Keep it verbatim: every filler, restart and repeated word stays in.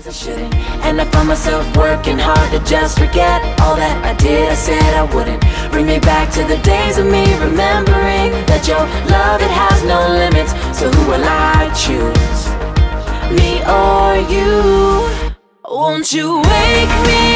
I shouldn't. And I find myself working hard to just forget all that I did, I said I wouldn't. Bring me back to the days of me remembering that your love, it has no limits. So who will I choose, me or you? Won't you wake me